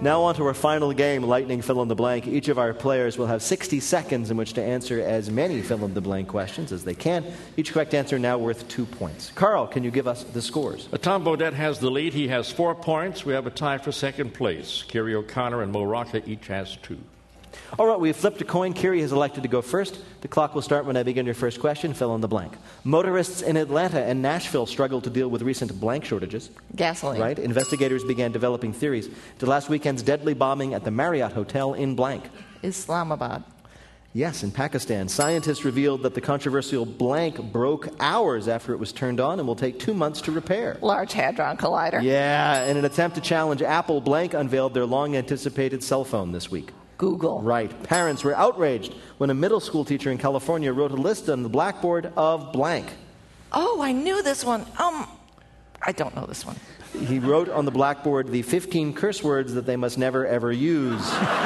Now on to our final game, Lightning Fill-in-the-Blank. Each of our players will have 60 seconds in which to answer as many fill-in-the-blank questions as they can. Each correct answer now worth 2 points. Carl, can you give us the scores? Tom Bodette has the lead. He has 4 points. We have a tie for second place. Kiri O'Connor and Mo Rocca each has 2. All right, we've flipped a coin. Kiri has elected to go first. The clock will start when I begin your first question. Fill in the blank. Motorists in Atlanta and Nashville struggle to deal with recent blank shortages. Gasoline. Right. Investigators began developing theories to last weekend's deadly bombing at the Marriott Hotel in blank. Islamabad. Yes, in Pakistan. Scientists revealed that the controversial blank broke hours after it was turned on and will take 2 months to repair. Large Hadron Collider. Yeah, in an attempt to challenge Apple, blank unveiled their long-anticipated cell phone this week. Google. Right. Parents were outraged when a middle school teacher in California wrote a list on the blackboard of blank. Oh, I knew this one. I don't know this one. He wrote on the blackboard the 15 curse words that they must never, ever use.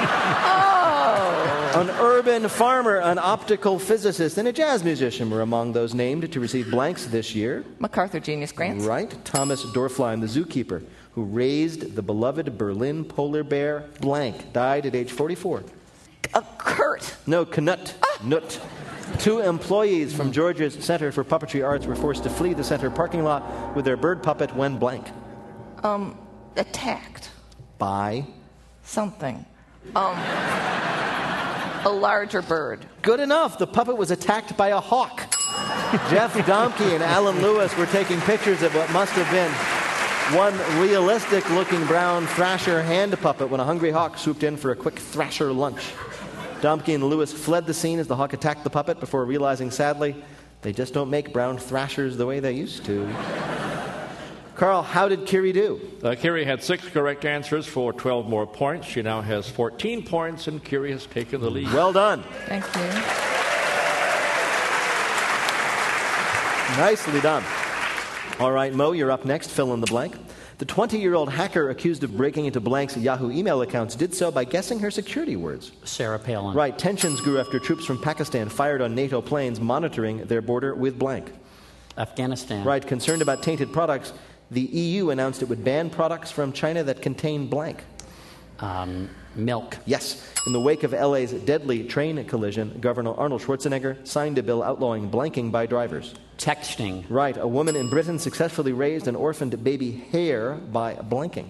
Oh. An urban farmer, an optical physicist, and a jazz musician were among those named to receive blanks this year. MacArthur Genius Grants. Right. Thomas Dorflein, the zookeeper, who raised the beloved Berlin polar bear blank, died at age 44. Kurt. No, Knut. Nut. 2 employees from Georgia's Center for Puppetry Arts were forced to flee the center parking lot with their bird puppet when blank. Attacked. By? Something. A larger bird. Good enough. The puppet was attacked by a hawk. Jeff Domke and Alan Lewis were taking pictures of what must have been one realistic-looking brown thrasher hand puppet when a hungry hawk swooped in for a quick thrasher lunch. Domke and Lewis fled the scene as the hawk attacked the puppet before realizing, sadly, they just don't make brown thrashers the way they used to. Carl, how did Kiri do? Kiri had 6 correct answers for 12 more points. She now has 14 points, and Kiri has taken the lead. Well done. Thank you. Nicely done. All right, Mo, you're up next. Fill in the blank. The 20-year-old hacker accused of breaking into Blank's Yahoo email accounts did so by guessing her security words. Sarah Palin. Right. Tensions grew after troops from Pakistan fired on NATO planes monitoring their border with blank. Afghanistan. Right. Concerned about tainted products, the EU announced it would ban products from China that contain blank. Milk. Yes. In the wake of LA's deadly train collision, Governor Arnold Schwarzenegger signed a bill outlawing blanking by drivers. Texting. Right. A woman in Britain successfully raised an orphaned baby hare by blanking.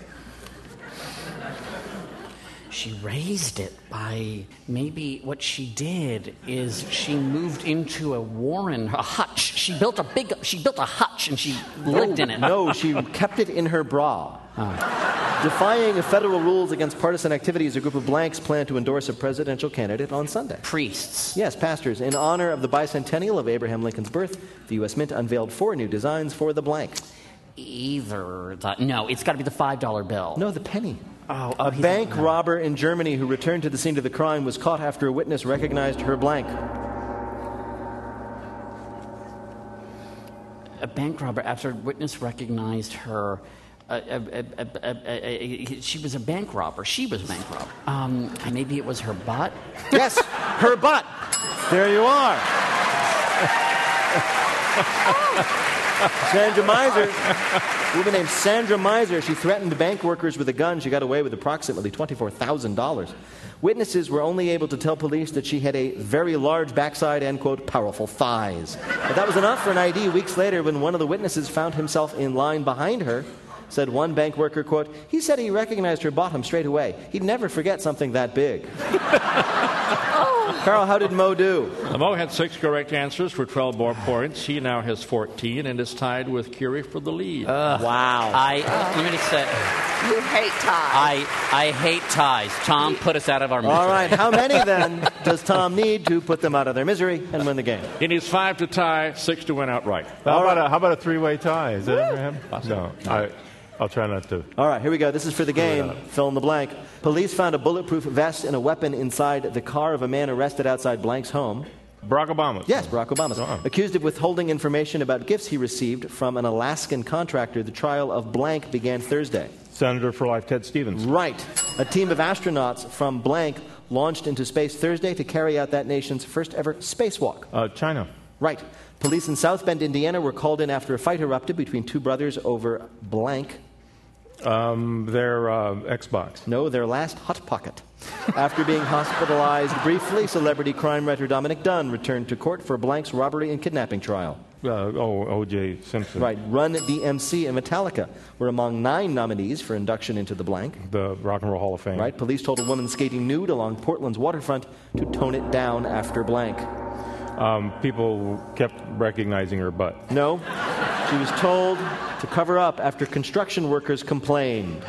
She raised it by, maybe what she did is she moved into a hutch. She built a hutch and she lived in it. No, she kept it in her bra. Defying federal rules against partisan activities, a group of blanks plan to endorse a presidential candidate on Sunday. Priests. Yes, pastors. In honor of the bicentennial of Abraham Lincoln's birth, the U.S. Mint unveiled 4 new designs for the blank. No, it's got to be the $5 bill. No, the penny. A bank robber in Germany who returned to the scene of the crime was caught after a witness recognized her blank. A bank robber, after a witness recognized her... she was a bank robber. She was a bank robber. Maybe it was her butt? Yes, her butt. There you are. Sandra Miser, a woman named Sandra Miser, she threatened bank workers with a gun. She got away with approximately $24,000. Witnesses were only able to tell police that she had a very large backside and, quote, powerful thighs. But that was enough for an ID. Weeks later, when one of the witnesses found himself in line behind her, said one bank worker, quote, he said he recognized her bottom straight away. He'd never forget something that big. Carl, how did Mo do? Mo had 6 correct answers for 12 more points. He now has 14 and is tied with Kiri for the lead. Wow. Let me just say, You hate ties. I hate ties. Tom put us out of our misery. All right, how many then does Tom need to put them out of their misery and win the game? He needs 5 to tie, 6 to win outright. How about a 3-way tie? Is that ever happened? No. I'll try not to. All right, here we go. This is for the game. Fill in the blank. Police found a bulletproof vest and a weapon inside the car of a man arrested outside blank's home. Barack Obama. Yes, Barack Obama. Accused of withholding information about gifts he received from an Alaskan contractor. The trial of blank began Thursday. Senator for Life Ted Stevens. Right. A team of astronauts from blank launched into space Thursday to carry out that nation's first ever spacewalk. China. Right. Police in South Bend, Indiana were called in after a fight erupted between 2 brothers over blank. Their Xbox. No, their last Hot Pocket. After being hospitalized briefly, celebrity crime writer Dominic Dunn returned to court for Blank's robbery and kidnapping trial. O.J. Simpson. Right. Run DMC and Metallica were among 9 nominees for induction into the Blank. The Rock and Roll Hall of Fame. Right. Police told a woman skating nude along Portland's waterfront to tone it down after Blank. People kept recognizing her butt. No. She was told to cover up after construction workers complained.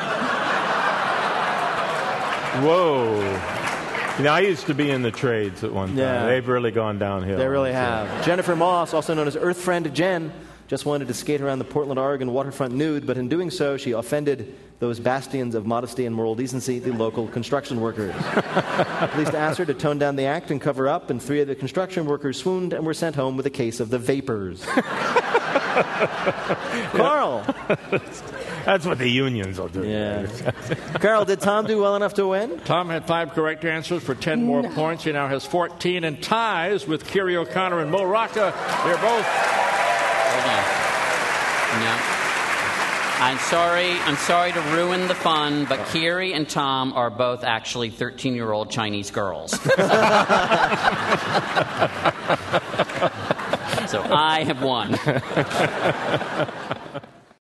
Whoa. I used to be in the trades at one time. Yeah. They've really gone downhill. They really have. Jennifer Moss, also known as Earth Friend Jen, just wanted to skate around the Portland, Oregon waterfront nude, but in doing so, she offended those bastions of modesty and moral decency, the local construction workers. Police asked her to tone down the act and cover up, and 3 of the construction workers swooned and were sent home with a case of the vapors. Carl! That's what the unions will do. Yeah. Carl, did Tom do well enough to win? Tom had 5 correct answers for 10 more points. He now has 14 and ties with Kiri O'Connor and Mo Rocca. They're both... Hold on. No. I'm sorry to ruin the fun, but Kiri and Tom are both actually 13-year-old Chinese girls. So I have won.